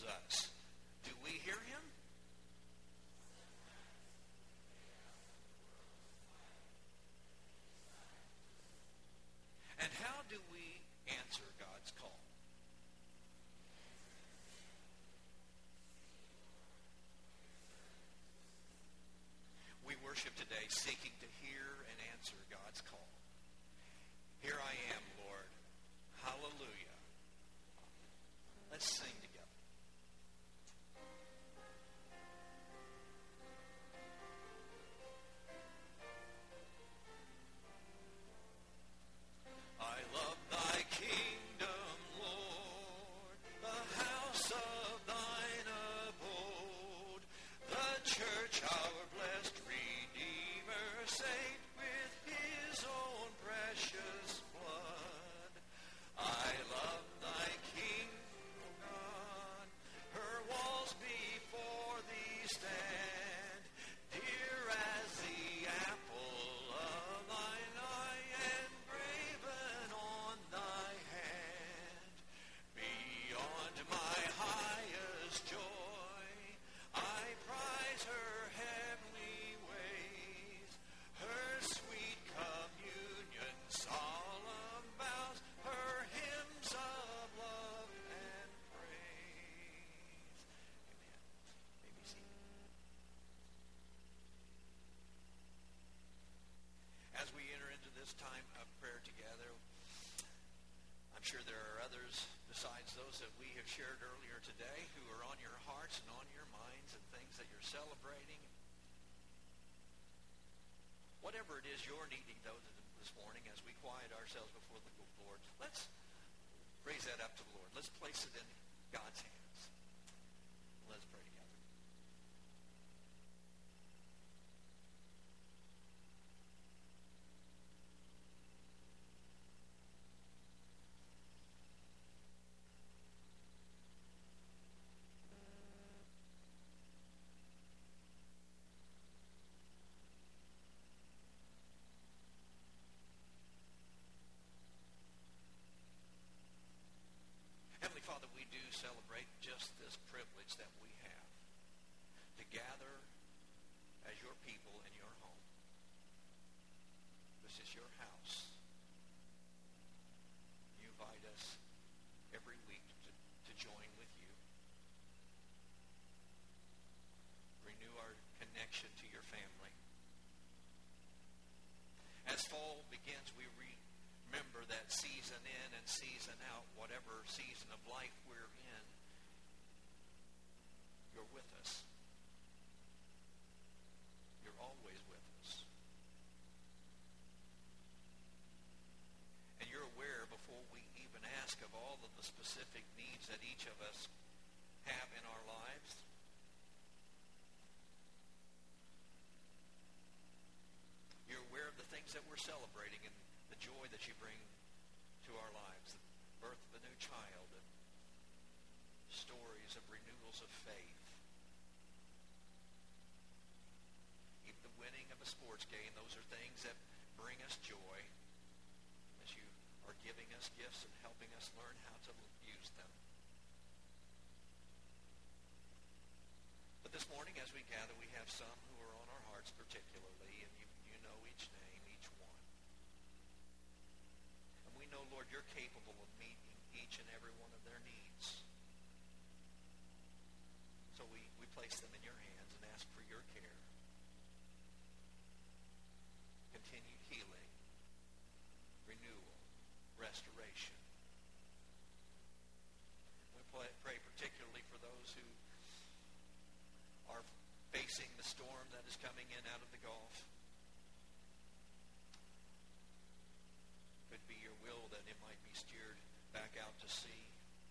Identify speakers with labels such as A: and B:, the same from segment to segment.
A: calls us. Do we hear him? And how do we answer God's call? We worship today seeking to hear and answer God's call. Here I am, Lord. Hallelujah. Let's sing together. I love thy kingdom, Lord, the house of thine abode, the church, our blessed Redeemer, saved with his own precious blood. I love thy kingdom, God, her walls before thee stand, dear as the apple of thine eye, engraven on thy hand. Beyond my highest joy, I prize her heavenly ways, her sweet communion, solemn vows, her hymns of love and praise. Amen. May be seated. As we enter into this time of prayer together, I'm sure there are others besides those that we have shared earlier today who are on your hearts and on your minds and things that you're celebrating. Whatever it is you're needing though this morning as we quiet ourselves before the Lord, let's raise that up to the Lord. Let's place it in God's hands. Let's pray together. Heavenly Father, we do celebrate just this privilege that we have to gather as your people in your home. This is your house. You invite us every week to join with you. Renew our connection to your family. As fall begins, we remember that season in and season out, whatever season of life we're in, you're with us. You're always with us. And you're aware before we even ask of all of the specific needs that each of us have in our lives. You're aware of the things that we're celebrating and the joy that you bring to our lives, the birth of a new child, and stories of renewals of faith, even the winning of a sports game. Those are things that bring us joy as you are giving us gifts and helping us learn how to use them. But this morning as we gather, we have some who are on our hearts particularly, and you know each name, each one. And we know, Lord, you're capable of meeting each and every one of their needs. So we place them in your hands and ask for your care. Continued healing, renewal, restoration. We pray particularly for those who are facing the storm that is coming in out of the Gulf. Could be your will that it might be steered back out to sea.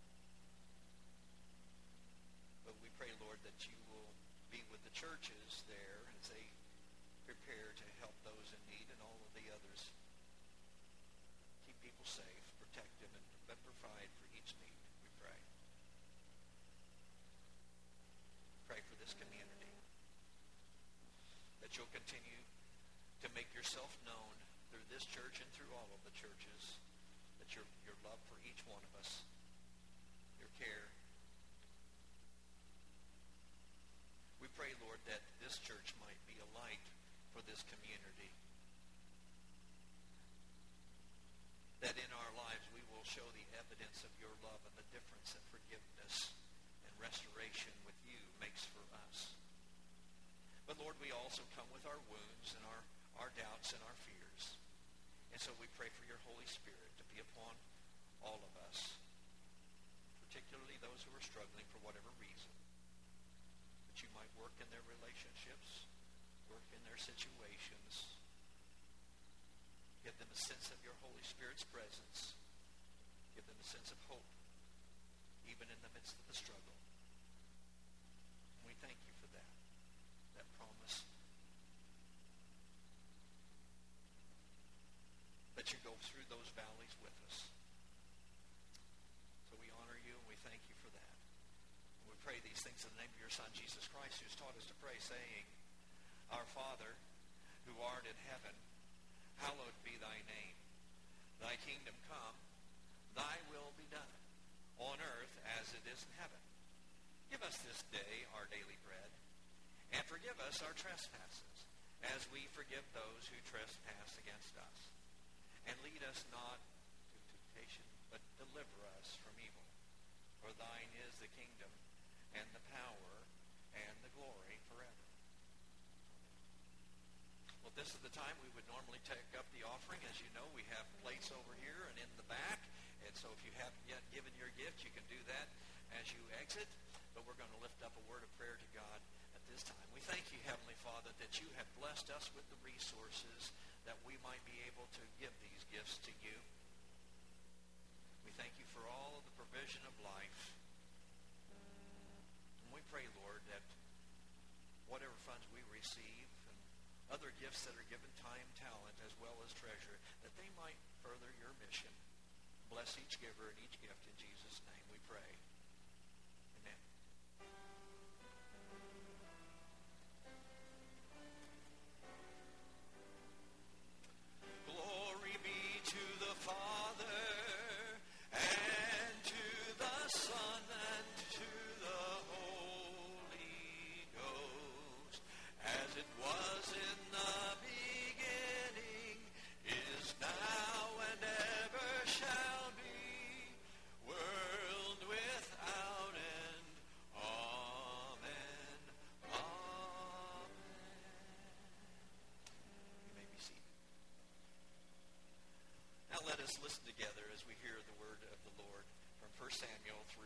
A: But we pray, Lord, that you will be with the churches there as they prepare to help those in need and all of the others. Keep people safe, protect them, and provide for each need, we pray. Pray for this community, that you'll continue to make yourself known through this church and through all of the churches, that your love for each one of us, your care, for this community. That in our lives we will show the evidence of your love and the difference that forgiveness and restoration with you makes for us. But Lord, we also come with our wounds and our doubts and our fears. And so we pray for your Holy Spirit to be upon all of us, particularly those who are struggling for whatever reason, that you might work in their relationships, work in their situations, give them a sense of your Holy Spirit's presence, give them a sense of hope, even in the midst of the struggle. And we thank you for that promise that you go through those valleys with us. So we honor you and we thank you for that. And we pray these things in the name of your Son, Jesus Christ, who's taught us to pray, saying, Our Father, who art in heaven, hallowed be thy name. Thy kingdom come, thy will be done, on earth as it is in heaven. Give us this day our daily bread, and forgive us our trespasses, as we forgive those who trespass against us. And lead us not to temptation, but deliver us from evil. For thine is the kingdom, and the power, and the glory forever. Well, this is the time we would normally take up the offering. As you know, we have plates over here and in the back. And so if you haven't yet given your gift, you can do that as you exit. But we're going to lift up a word of prayer to God at this time. We thank you, Heavenly Father, that you have blessed us with the resources that we might be able to give these gifts to you. We thank you for all of the provision of life. And we pray, Lord, that whatever funds we receive and other gifts that are given, time, talent, as well as treasure, that they might further your mission. Bless each giver and each gift in Jesus' name we pray. Amen. Glory be to the Father, and to the Son, and to the Holy Ghost, as it was in the beginning, is now, and ever shall be, world without end. Amen. Amen. You may be seated. Now let us listen together as we hear the word of the Lord from 1 Samuel 3.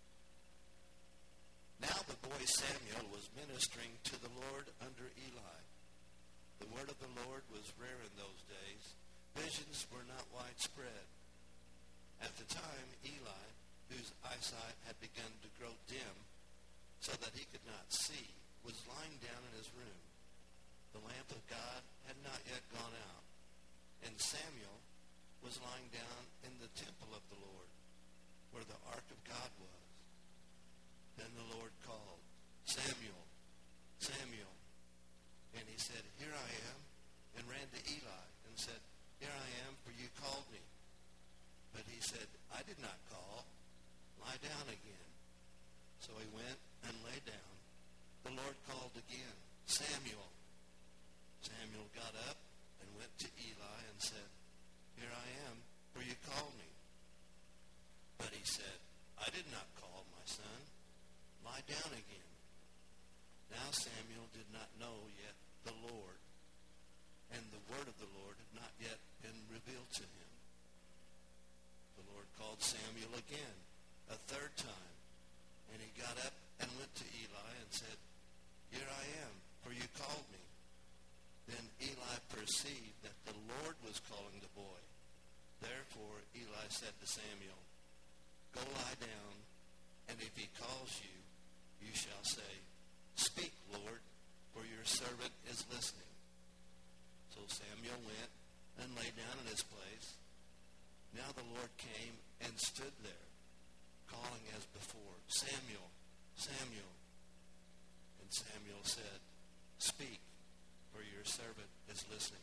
B: Now the boy Samuel was ministering to the Lord under Eli. The word of the Lord was rare in those days. Visions were not widespread. At the time, Eli, whose eyesight had begun to grow dim so that he could not see, was lying down in his room. The lamp of God had not yet gone out, and Samuel was lying down in the temple of the Lord, where the ark of God was. Then the Lord called, Samuel, Samuel. And he said, Here I am, and ran to Eli and said, Here I am, for you called me. But he said, I did not call. Lie down again. So he went and lay down. The Lord called again, Samuel. Samuel got up and went to Eli and said, Here I am, for you called me. But he said, I did not call, my son. Lie down again. Now Samuel did not know yet the Lord, and the word of the Lord had not yet been revealed to him. The Lord called Samuel again, a third time, and he got up and went to Eli and said, Here I am, for you called me. Then Eli perceived that the Lord was calling the boy. Therefore Eli said to Samuel, Go lie down, and if he calls you, you shall say, Speak, Lord, for your servant is listening. So Samuel went and lay down in his place. Now the Lord came and stood there, calling as before, Samuel, Samuel. And Samuel said, Speak, for your servant is listening.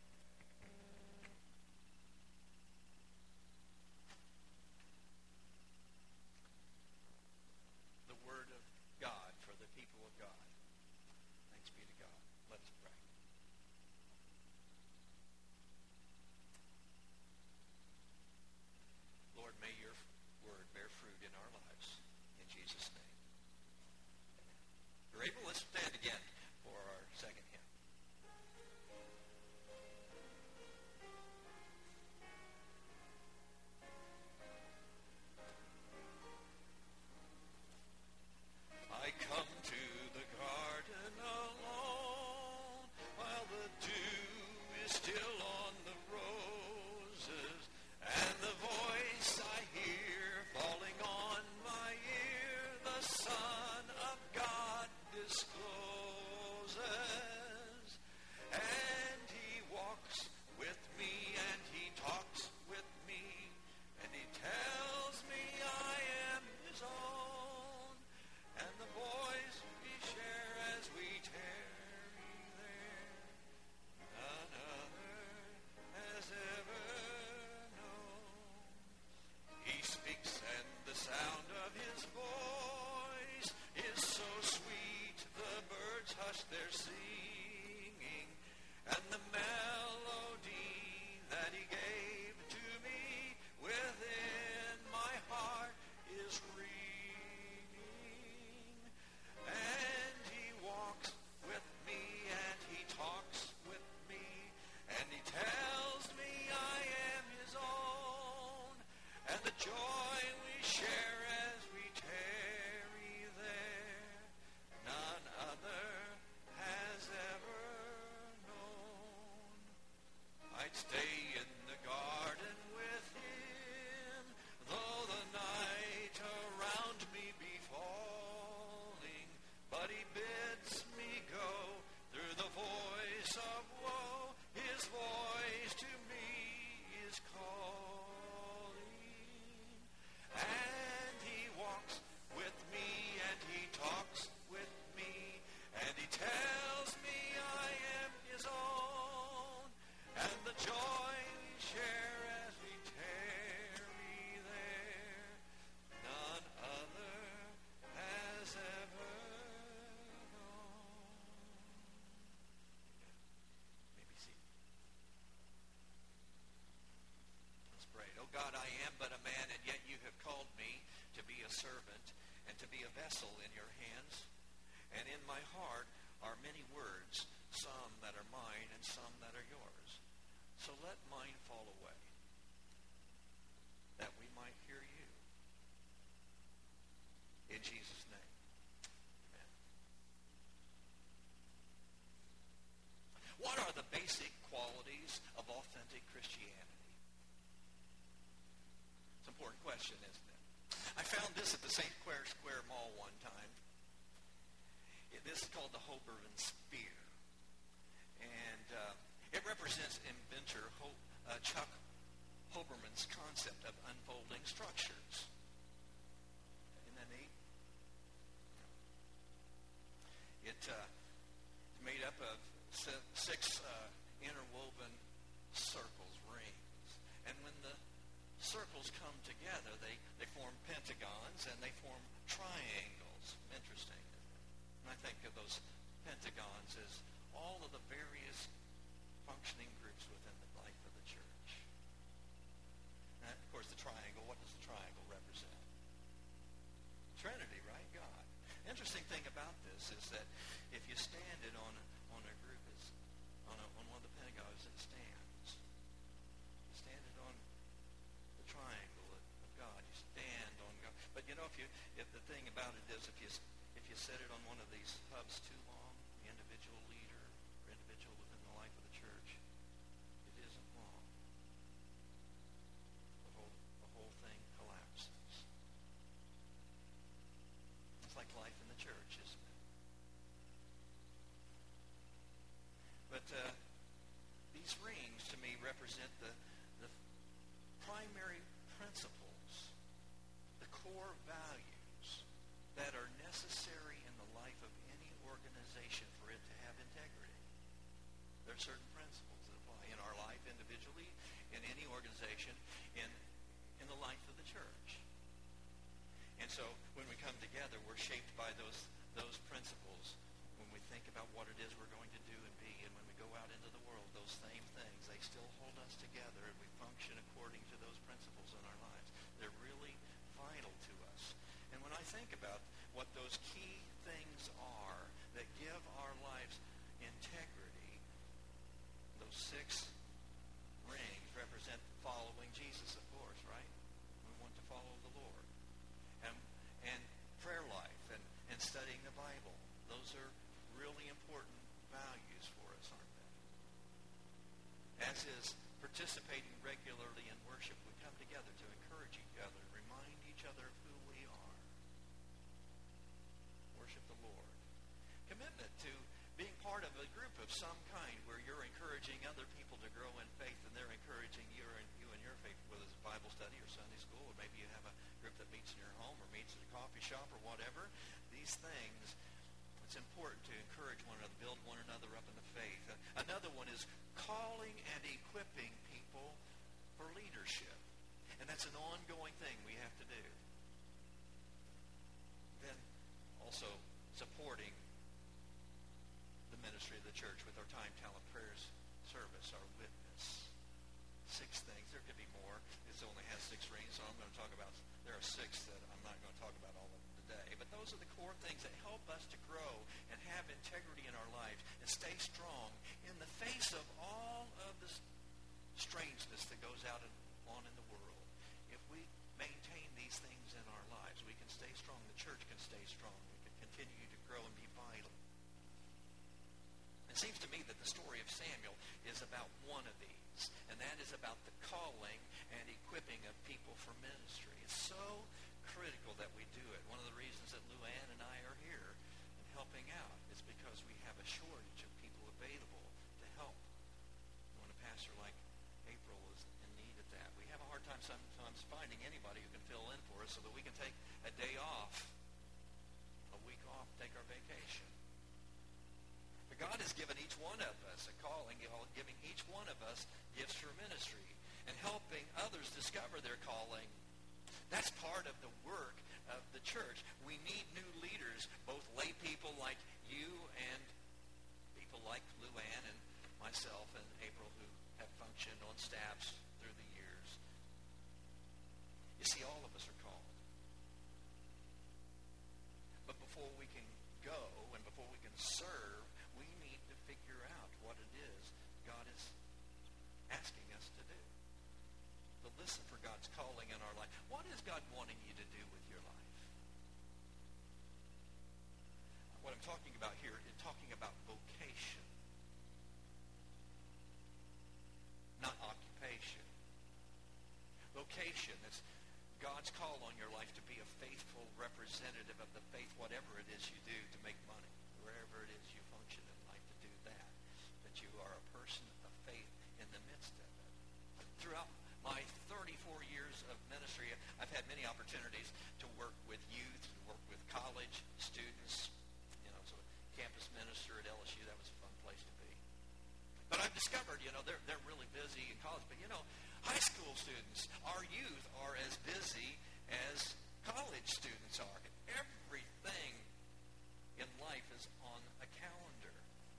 A: The word of God for the people of God. Thanks be to God. Let us pray. a servant and to be a vessel in your hands. And in my heart are many words, some that are mine and some that are yours. So let mine fall away, that we might hear you. In Jesus' name, amen. What are the basic qualities of authentic Christianity? It's an important question, isn't it? I found this at the St. Clair Square Mall one time. This is called the Hoberman Spear. And it represents inventor Chuck Hoberman's concept of unfolding structures. Isn't that neat? It's made up of six interwoven circles, rings. And when the circles come together, they form pentagons and they form triangles. Interesting. I think of those pentagons as all of the various functioning groups within the life of the church. And of course, the triangle, what does the triangle represent? Trinity, right? God. Interesting thing about this is that if you stand it on a group, it's on one of the pentagons, it stands. You stand it on the triangle of God. You stand on God. But you know, if the thing about it is, if you set it on one of these hubs too long, the individual leader or individual within the life of the church, it isn't long. The whole thing collapses. It's like life in the church, isn't it? But these rings, to me, represent the primary principles, the core values that are necessary in the life of any organization for it to have integrity. There are certain principles that apply in our life individually, in any organization, in the life of the church. And so when we come together, we're shaped by those principles when we think about what it is we're going to do and be. And when we go out into the world, those same things, they still hold us together, and we function according to those principles in our lives. They're really vital to us. And when I think about what those key things are that give our lives integrity, those six rings represent following Jesus, of course, right? We want to follow the Lord. And prayer life and studying the Bible. Those are really important values for us, aren't they? As is participating regularly in worship. We come together to encourage each other, remind each other of who we are. Worship the Lord. Commitment to being part of a group of some kind where you're encouraging other people to grow in faith and they're encouraging you in your faith, whether it's Bible study or Sunday school, or maybe you have a group that meets in your home or meets at a coffee shop or whatever. These things, it's important to encourage one another, build one another up in the faith. Another one is calling and equipping people for leadership. And that's an ongoing thing we have to do. Then also supporting the ministry of the church with our time, talent, prayers, service, our witness. 6 things. There could be more. This only has 6 rings, so I'm going to talk about, there are 6 that I'm not going to talk about all of them today. But those are the core things that help us to grow and have integrity in our lives and stay strong in the face of all of this strangeness that goes out on in the world. If we maintain these things in our lives, we can stay strong. The church can stay strong. We can continue to grow and be vital. It seems to me that the story of Samuel is about one of these, and that is about the calling and equipping of people for ministry. It's so critical that we do it. One of the reasons that Lou Ann and I are here and helping out is because we have a shortage of people available to help. When a pastor like April is in need of that, we have a hard time sometimes finding anybody who can fill in for us so that we can take a day off, a week off, take our vacation. But God has given each one of us a calling, giving each one of us gifts for ministry and helping others discover their calling. That's part of the work of the church. We need new leaders, both lay people like you and people like Lou Ann and myself and April who have functioned on staffs through the years. You see, all of us are called. before we can go and before we can serve, we need to figure out what it is God is asking us to do. To listen for God's calling in our life. What is God wanting you to do with your life? What I'm talking about here is talking about vocation, not occupation. Vocation is God's call on your life to be a faithful representative of the faith, whatever it is you do to make money, wherever it is you function in life to do that, that you are a person of faith in the midst of it. Throughout my 34 years of ministry, I've had many opportunities to work with youth, to work with college students, so campus minister at LSU, that was a fun place to be. But I've discovered, they're really busy in college, but high school students, our youth are as busy as college students are. Everything in life is on a calendar.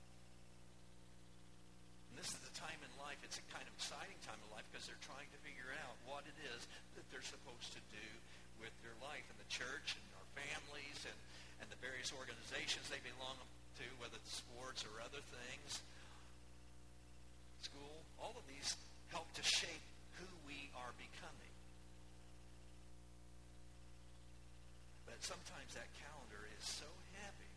A: And this is the time in life, it's a kind of exciting time in life because they're trying to figure out what it is that they're supposed to do with their life. And the church and our families and the various organizations they belong to, whether it's sports or other things, school, all of these help to shape who we are becoming. But sometimes that calendar is so heavy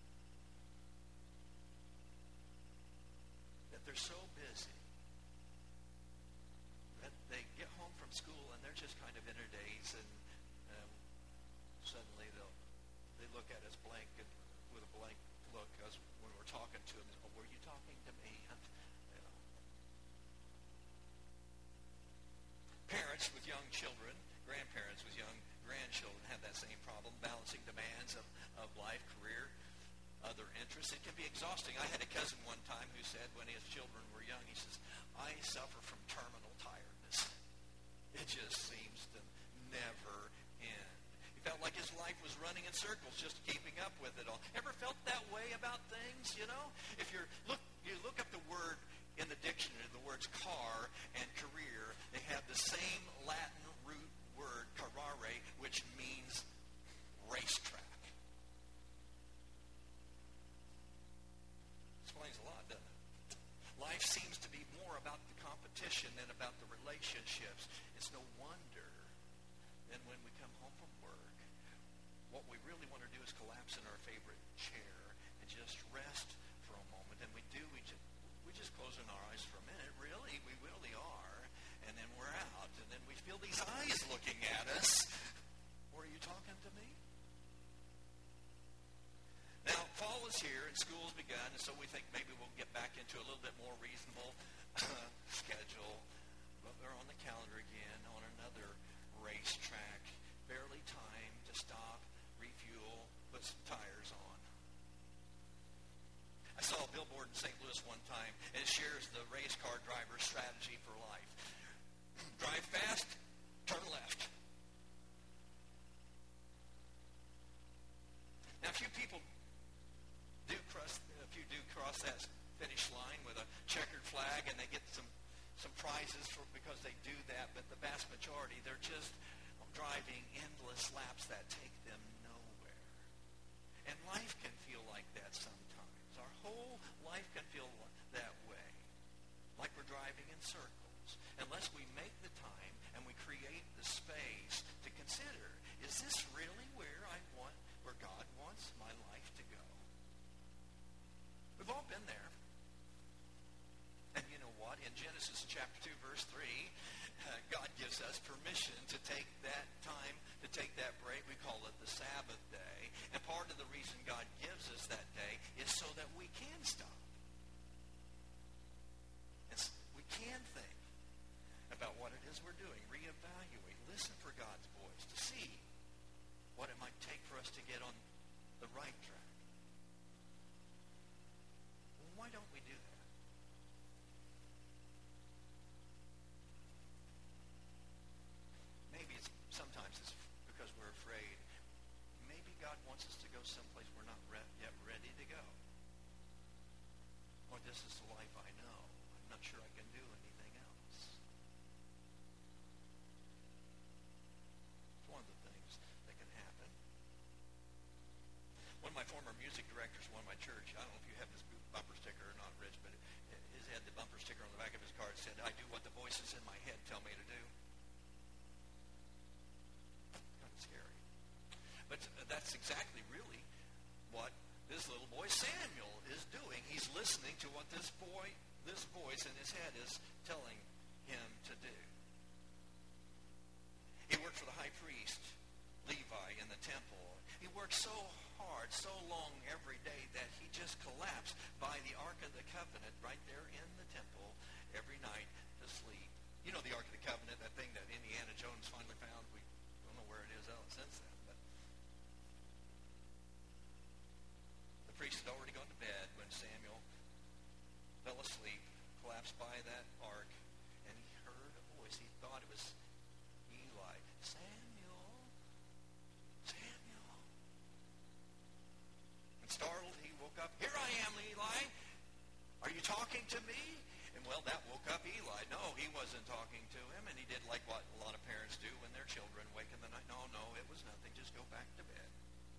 A: that they're so busy that they get home from school and they're just kind of in their days, and suddenly they look at us blank and with a blank look as when we're talking to them. Oh, were you talking to me? Parents with young children, grandparents with young grandchildren have that same problem, balancing demands of life, career, other interests. It can be exhausting. I had a cousin one time who said when his children were young, he says, I suffer from terminal tiredness. It just seems to never end. He felt like his life was running in circles, just keeping up with it all. Ever felt that way about things, If you look up the word in the dictionary, the words car and career, they have the same Latin root word, carrare, which means racetrack. Explains a lot, doesn't it? Life seems to be more about the competition than about the relationships. It's no wonder then when we come home from work, what we really want to do is collapse in our favorite chair and just rest for a moment. And we just closing our eyes for a minute. Really, we really are. And then we're out. And then we feel these eyes looking at us. Were you talking to me? Now, fall is here and school's begun, and so we think maybe we'll get back into a little bit more reasonable schedule. But we're on the calendar again on another racetrack. Barely time to stop, refuel, put some tires on. I saw a billboard in St. Louis one time, and it shares the race car driver's strategy for life. Drive fast, turn left. Now, a few do cross that finish line with a checkered flag, and they get some prizes because they do that, but the vast majority, they're just driving endless laps that take them nowhere. And life can feel like that sometimes. Our whole life can feel that way, like we're driving in circles, unless we make the time and we create the space to consider, is this really where God wants my life to go? We've all been there. And you know what? In Genesis chapter 2, verse 3, God gives us permission to take that time, to take that break. We call it the Sabbath day. And part of the reason God gives us that day is so that we can stop. We can think about what it is we're doing, reevaluate, listen for God's voice to see what it might take for us to get on the right track. Well, why don't we do that? Maybe sometimes it's because we're afraid. Maybe God wants us to go someplace we're not yet ready to go. Or this is the life I know. I'm not sure I can do anything else. It's one of the things that can happen. music directors of one of my church. I don't know if you have this bumper sticker or not, Rich, but his had the bumper sticker on the back of his car that said, "I do what the voices in my head tell me to do." Kind of scary. But that's exactly really what this little boy Samuel is doing. He's listening to what this voice in his head is telling him to do. He worked for the high priest, Levi, in the temple. He worked so hard, so long every day that he just collapsed by the Ark of the Covenant right there in the temple every night to sleep. You know the Ark of the Covenant, that thing that Indiana Jones finally found. We don't know where it is out since then. But the priest had already gone to bed when Samuel fell asleep, collapsed by that ark, and he heard a voice. He thought it was Eli. "Samuel, Samuel." And startled, he woke up. "Here I am, Eli. Are you talking to me?" And well, that woke up Eli. No, he wasn't talking to him, and he did like what a lot of parents do when their children wake in the night. No, it was nothing. Just go back to bed.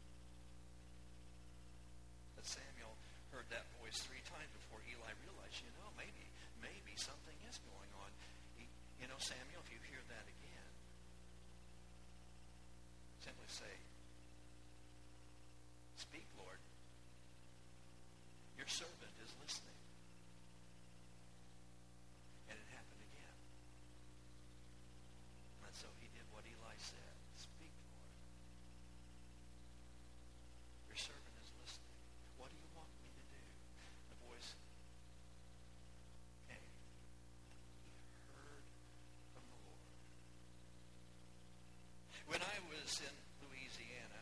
A: But Samuel heard that voice 3 times before Eli realized, maybe something is going on. Samuel, if you hear that again, simply say, "Speak, Lord. Your servant is listening." And it happened again. And so he did what Eli said. "Speak, Lord. Your servant is listening. What do you want me to do?" The voice came. He heard from the Lord. When I was in Louisiana,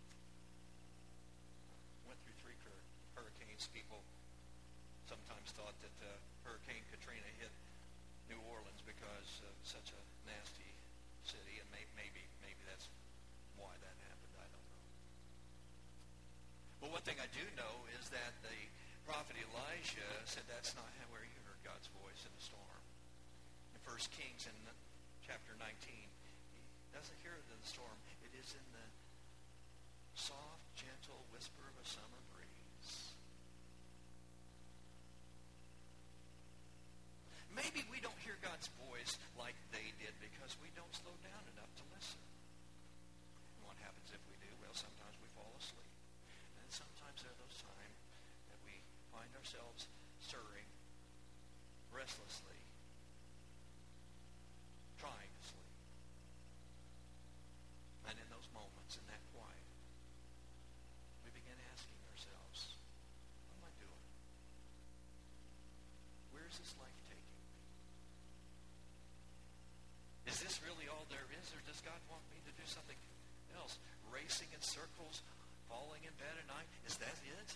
A: went through 3 hurricanes. People sometimes thought that Hurricane Katrina hit New Orleans because of such a nasty city, and maybe that's why that happened. I don't know. But one thing I do know is that the prophet Elijah said that's not where he heard God's voice in a storm. In 1 Kings in chapter 19, he doesn't hear it in the storm. It is in the soft, gentle whisper of a summer breeze. Maybe we don't hear God's voice like they did because we don't slow down enough to listen. And what happens if we do? Well, sometimes we fall asleep. And sometimes there are those times that we find ourselves stirring restlessly, trying to sleep. And in those moments, in that quiet, we begin asking ourselves, what am I doing? Where is this life taking me? Is this really all there is, or does God want me to do something else? Racing in circles, falling in bed at night, is that it?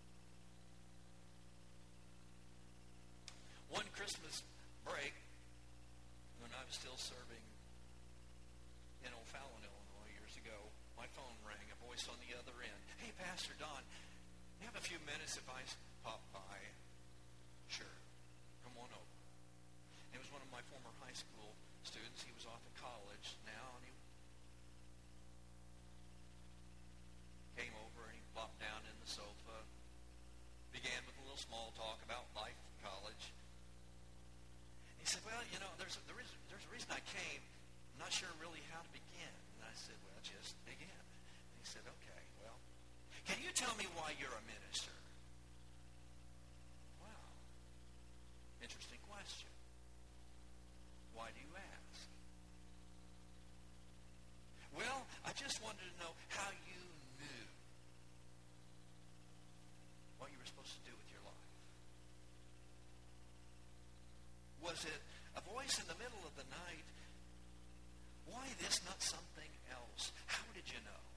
A: One Christmas break, when I was still serving in O'Fallon, Illinois, years ago, my phone rang, a voice on the other end. "Hey, Pastor Don, you have a few minutes if I pop by?" "Sure, come on over." It was one of my former high school students. He was off at college now, and he came over and he plopped down in the sofa, began with a little small talk about life in college. He said, "Well, there's a reason I came. I'm not sure really how to begin." And I said, "Well, just begin." And he said, "Okay, well, can you tell me why you're a minister?" Wow. Interesting question. Why do you ask? Well, I just wanted to know how you knew what you were supposed to do with your life. Was it a voice in the middle of the night? Why this, not something else? How did you know?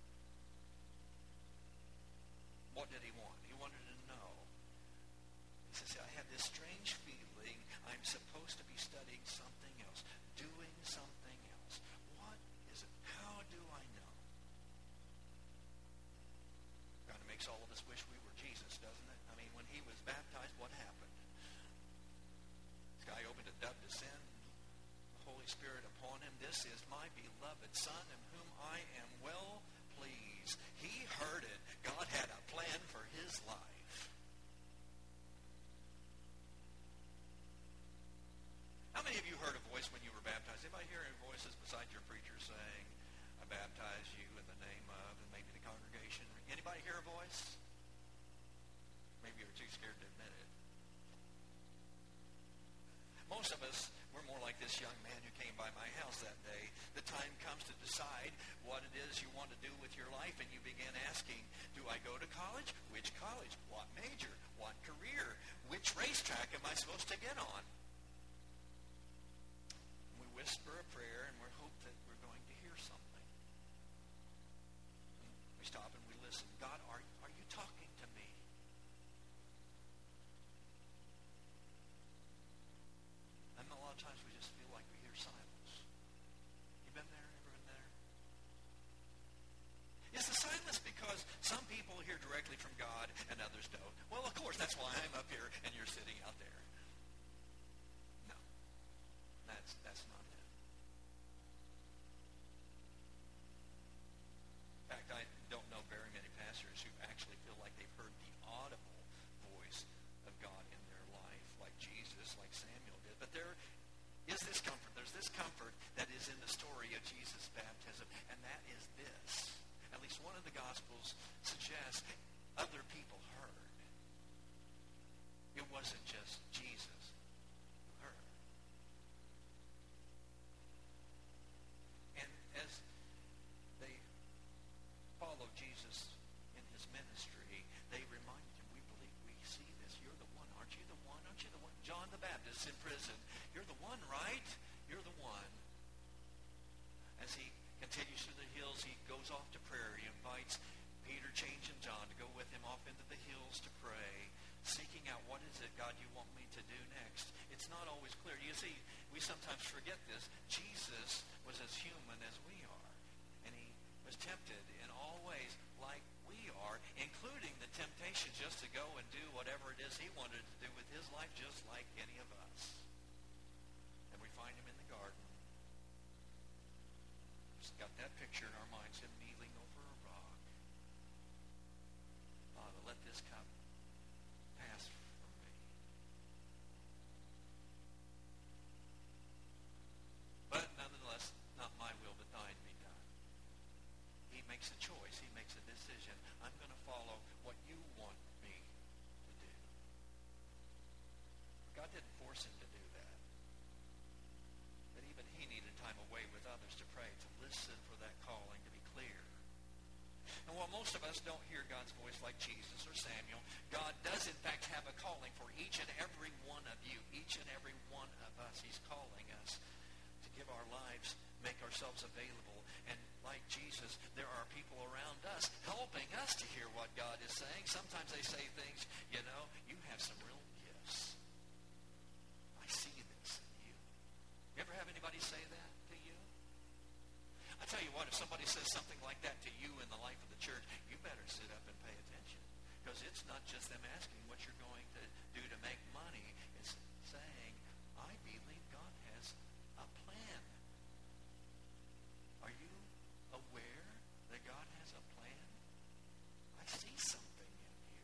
A: What did he want? He wanted to know. He says, "I have this strange feeling I'm supposed to be studying something else, doing something else. What is it? How do I know?" Kind of makes all of us wish we were Jesus, doesn't it? I mean, when he was baptized, what happened? The sky opened, a dove descend, the Holy Spirit upon him. "This is my beloved Son, in whom I am well pleased." He heard it. God had a plan plan for his life. How many of you heard a voice when you were baptized? Anybody hear any voices besides your preacher saying, I baptize you in the name of, and maybe the congregation? Anybody hear a voice? Maybe you're too scared to admit it. Most of us, we're more like this young man who came by my house that day. The time comes to decide what it is you want to do with your life, and you begin asking, do I go to college? Which college? What major? What career? Which racetrack am I supposed to get on? We whisper a prayer, and we hope that we're going to hear something. We stop and we listen. God, are you talking to me? And a lot of times we just feel like we hear silence. You been there? Ever been there? Is the silence because some people hear directly from God and others don't? Well, of course, that's why I'm up here and you're sitting out there. No. That's not it. In fact, I don't know very many pastors who actually feel like they've heard the audible voice of God in their life, like Jesus, like Samuel did. But there is this comfort. There's this comfort that is in the story of Jesus' baptism, and that is this. At least one of the Gospels suggests other people heard. It wasn't just Jesus who heard. And as they followed Jesus in his ministry, they reminded him, we believe, we see this. You're the one. Aren't you the one? Aren't you the one? John the Baptist in prison. You're the one, right? You're the one. As he continues through the hills, he goes off to prayer. He invites Peter, James, and John to go with him off into the hills to pray, seeking out what is it, God, you want me to do next. It's not always clear. You see, we sometimes forget this. Jesus was as human as we are, and he was tempted in all ways like we are, including the temptation just to go and do whatever it is he wanted to do with his life, just like any of us. And we find him in the garden. Just got that picture in our minds, him kneeling over a rock. Father, let this cup pass from me. But nonetheless, not my will, but thine be done. He makes a choice. He makes a decision. I'm going to follow what you want me to do. God didn't force him to do that. But even he needed time away with others to pray, to listen for that calling to be clear. And while most of us don't hear God's voice like Jesus or Samuel, God does in fact have a calling for each and every one of you, each and every one of us. He's calling us to give our lives, make ourselves available. And like Jesus, there are people around us helping us to hear what God is saying. Sometimes they say things, you know, you have some real gifts. I see this in you. You ever have anybody say that to you? I tell you what, if somebody says something like that to you in the life of the church, you better sit up and pay attention. Because it's not just them asking what you're going to do to make money. It's saying, I believe God has a plan. Are you aware that God has a plan? I see something in you.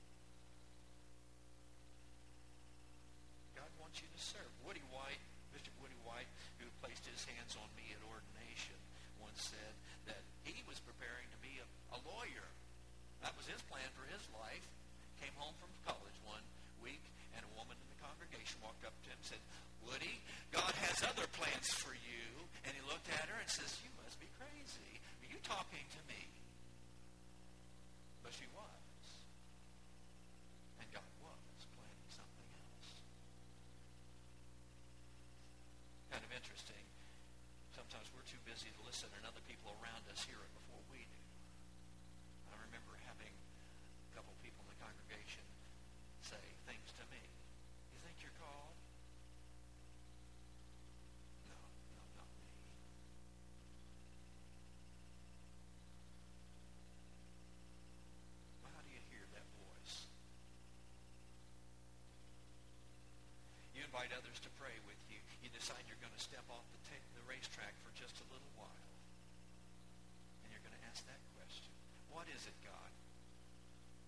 A: God wants you to serve. Bishop Woody White, who placed his hands on me at ordination, once said that he was preparing to be a lawyer. That was his plan for his life. Came home from college one week, and a woman in the congregation walked up to him and said, Woody, God has other plans for you. And he looked at her and says, you must be crazy. Are you talking to me? But she was. And God was planning something else. Kind of interesting. Sometimes we're too busy to listen, and other people around us hear it before we do. I remember having a couple people in the congregation say things to me. You think you're called? No, not me. Well, how do you hear that voice? You invite others to pray with you. You decide you're going to step off the racetrack for just a little while. And you're going to ask that question. What is it, God?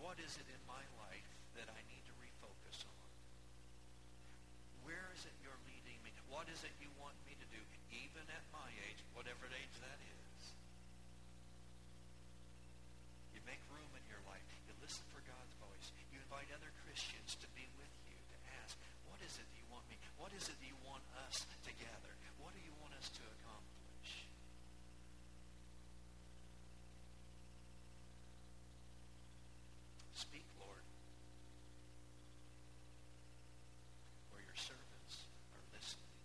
A: what is it in my life that I need to refocus on? Where is it you're leading me? What is it you want me to do, even at my age, whatever age that is? You make room in your life. You listen for God's voice. You invite other Christians to be with you, to ask, what is it that you want me? What is it that you want us together? What do you want us to accomplish? Speak, Lord, for your servants are listening.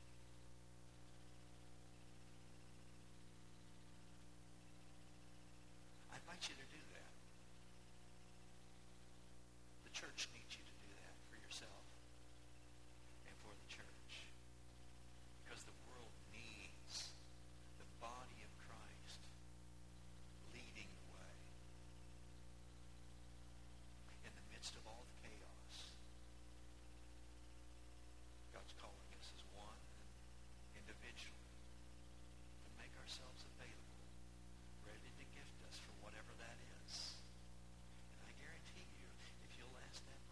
A: I invite you to do that. The church needs you to do that for yourself and for the church. Because the world needs the body of Christ leading the way. In the midst of all the chaos, God's calling us as one and individually to make ourselves available, ready to gift us for whatever that is. And I guarantee you, if you'll ask that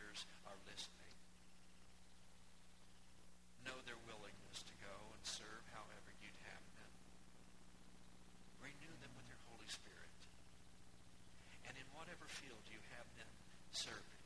A: elders are listening. Know their willingness to go and serve however you'd have them. Renew them with your Holy Spirit. And in whatever field you have them serve